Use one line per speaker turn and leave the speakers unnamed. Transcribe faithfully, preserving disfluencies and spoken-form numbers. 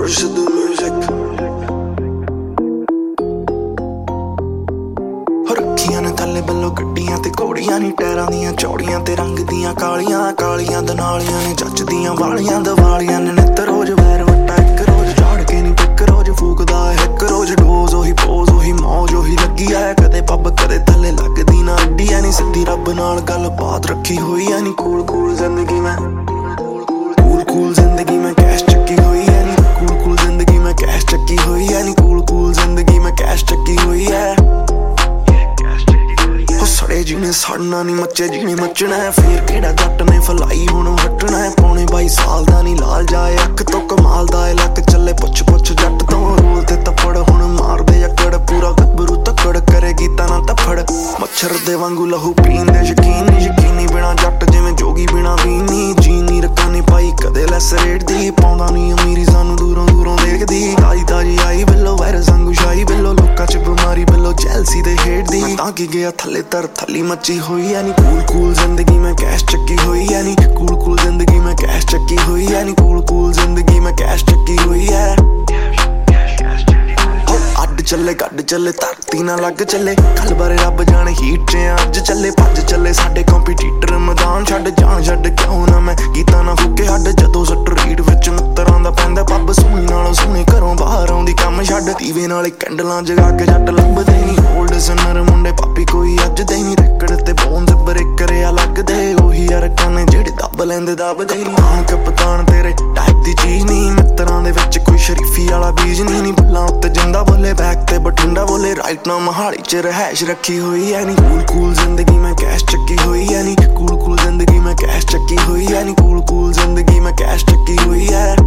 Murshid music ਰੱਖੀਆਂ ਨੇ ਥੱਲੇ ਬੱਲੋ ਗੱਡੀਆਂ ਤੇ ਘੋੜੀਆਂ ਨੀ ਟਾਇਰਾਂ ਦੀਆਂ ਚੌੜੀਆਂ ਤੇ ਰੰਗ ਦੀਆਂ ਕਾਲੀਆਂ ਕਾਲੀਆਂ ਦਨਾਲੀਆਂ ਨੇ ਜੱਚਦੀਆਂ ਵਾਲੀਆਂ ਦਵਾਲੀਆਂ ਨੇ ਨਿੱਤ ਰੋਜ਼ ਵੈਰ ਵੱਟਾ ਇੱਕ ਰੋਜ਼ ਝਾੜ ਕੇ ਨੀ ਇੱਕ ਰੋਜ਼ ਫੂਕਦਾ ਇੱਕ ਰੋਜ਼ ਡੋਜ਼ ਉਹੀ ਪੋਜ਼ ਉਹੀ ਮੌਜ ਉਹੀ ਲੱਗੀ ਐ ਕਦੇ ਪੱਬ ਕਦੇ ਥੱਲੇ ਲੱਗਦੀ ਨਾ ਅੱਡੀ ਐ ਨੀ ਸਿੱਧੀ ਰੱਬ ਨਾਲ ਗੱਲ ਬਾਤ ਰੱਖੀ ਹੋਈ ਐ ਨੀ ਕੂਲ ਕੂਲ ਜ਼ਿੰਦਗੀ ਮੈਂ ਕੂਲ ਕੂਲ ਜ਼ਿੰਦਗੀ ਮੈਂ ਕੈਸ਼ ਚੱਕੀ ਹੋਈ ਐ ਨੀ ਕੂਲ ਕੂਲ ਜ਼ਿੰਦਗੀ ਮੈਂ ਕੈਸ਼ ਚੱਕੀ ਹੋਈ ਐ ਨੀ ਕੂਲ ਕੂਲ ਜ਼ਿੰਦਗੀ ਮੈਂ ਕੈਸ਼ ਚੱਕੀ ਹੋਈ ਐ ਸੜੇ ਜੀਣੇ ਸੜਨਾ ਨੀ ਮੱਚੇ ਜੀਣੇ ਮੱਚਣਾ ਹੈ ਫੇਰ ਕਿਹੜਾ ਜੱਟ ਨੇ ਫਲਾਈ ਹੁਣ ਹਟਣਾ ਹੈ ਪੌਣੇ ਬਾਈ ਸਾਲ ਦਾ ਨੀ ਲਾਲ ਜਾਏ ਅੱਖ ਤੋਂ ਕਮਾਲ ਦਾ ਲੱਕ ਚੱਲੇ ਪੁੱਛ ਪੁੱਛ ਜੱਟ ਤੋਂ ਰੋਲ ਤੇ ਤੱਪੜ ਹੁਣ ਮਾਰਦੇ ਅਕੜ ਪੂਰਾ ਗੱਭਰੂ ਤੱਕੜ ਕਰੇਗੀ ਤਾਂ ਨਾ ਤਫੜ ਮੱਛਰ ਦੇ ਵਾਂਗੂ ਲਹੂ ਪੀਂਦੇ ਯਕੀਨ ਨੀ ਯਕੀਨੀ ਬਿਨਾ ਜੱਟ ਜਿਵੇਂ ਜੋਗੀ ਬਿਨਾ ਵੀ ਨੀ ਜੀ ਨੀ ਰੱਖਾਂ ਨੀ ਪਾਈ ਕਦੇ ਲੈਸ ਰੇਟ ਦੀ ਪਾਉਂਦਾ ਨੀ ਅਮੀਰੀ ਸਾਨੂੰ ਦੂਰੋਂ ਦੂਰੋਂ ਦੇਖਦੀ ਤਾਜੀ ਤਾਜੀ ਆਈ ਬਿੱਲੋ ਵਾਇਰਸ ਵਾਂਗੂ ਸ਼ਾਈ ਬਿੱਲੋ ਲੋਕਾਂ ਚ ਬਿਮਾਰੀ ਬਿੱਲੋ ਜੈਲਸੀ ਦੇ ਹੇਟ ਦੀ ਤਾਂ ਕੀ ਗਿਆ ਥੱਲੇ ਤਰ ਥੱਲੀ ਮੱਚੀ ਹੋਈ ਐ ਨੀ ਕੂਲ ਕੂਲ ਜ਼ਿੰਦਗੀ ਮੈਂ ਕੈਸ਼ ਚੱਕੀ ਹੋਈ ਐ ਨੀ ਕੂਲ ਕੂਲ ਜ਼ਿੰਦਗੀ ਮੈਂ ਕੈਸ਼ ਚੱਕੀ ਹੋਈ ਐ ਨੀ ਕੂਲ ਕੂਲ ਜ਼ਿੰਦਗੀ ਮੈਂ ਕੈਸ਼ ਚੱਕੀ ਹੋਈ ਐ ਅੱਡ ਚੱਲੇ ਗੱਡ ਚੱਲੇ ਧਰਤੀ ਨਾ ਲੱਗ ਚੱਲੇ ਕੱਲ ਬਾਰੇ ਰੱਬ ਜਾਣੇ ਹੀਟ ਚ ਅੱਜ ਚੱਲੇ ਭੱਜ ਚੱਲੇ ਸਾਡੇ ਕੰਪੀਟੀਟਰ ਮੈਦਾਨ ਛੱਡ ਜਾਣ ਛੱਡ ਕਿਉਂ ਨਾ ਮੈਂ ਗੀਤਾਂ ਨਾ ਫੁੱਕੇ ਹੱਡ ਜਦੋਂ ਸੱਟ ਰੀਡ ਵਿੱਚ ਮਿੱਤਰਾਂ ਦਾ ਪੈਂਦਾ ਪੱਬ ਸੋਹਣੀ ਨਾਲੋਂ ਸੋਹਣੇ ਘਰੋਂ ਬਾਹਰ ਆਉਂਦੀ ਕੰਮ ਛੱਡ ਦੀਵੇ ਨਾਲੇ ਕੈਂਡਲਾਂ ਜਗਾ ਕੇ ਜੱਟ ਲੱਭਦੇ ਨੀ ਓਲਡ ਸਨਰ ਮੁੰਡੇ ਪਾਪੀ ਕੋਈ ਅੱਜ ਦੇ ਨੀ ਰੈਕੜ ਤੇ ਬੋਨਸ ਬ੍ਰੇਕ ਕਰਿਆ ਲੱਗਦੇ ਉਹੀ ਯਾਰ ਕਾਨੇ ਜਿਹੜੇ ਦੱਬ ਲੈਂਦੇ ਦੱਬਦੇ ਨੀ ਹਾਂ ਕਪਤਾਨ ਤੇਰੇ ਟਾਈਪ ਦੀ ਚੀਜ਼ ਨੀ ਮਿੱਤਰਾਂ ਦੇ ਵਿੱਚ ਕੋਈ ਸ਼ਰੀਫੀ ਵਾਲਾ ਬੀਜ ਨੀ ਨੀ ਬੱਲਾਂ ਉੱਤੇ ਜਿੰਦਾ ਬੋਲੇ ਬੈਕ ਤੇ ਬਠਿੰਡਾ ਬੋਲੇ ਰਾਈਟ ਨਾ ਮਹਾਲੀ ਚ ਰਹਿਸ਼ ਰੱਖੀ ਹੋਈ ਐ ਨੀ ਕੂਲ ਕੂਲ ਜ਼ਿੰਦਗੀ ਮੈਂ ਕੈਸ਼ ਚੱਕੀ ਹੋਈ ਐ ਨੀ ਕੂਲ ਕੂਲ ਜ਼ਿੰਦਗੀ ਮੈਂ ਕੈਸ਼ ਚੱਕੀ ਹੋਈ ਐ ਨੀ ਕੂਲ ਕੂਲ ਜ਼ਿੰਦਗੀ ਮੈਂ ਕੈਸ਼ ਚੱਕੀ ਹੋਈ ਐ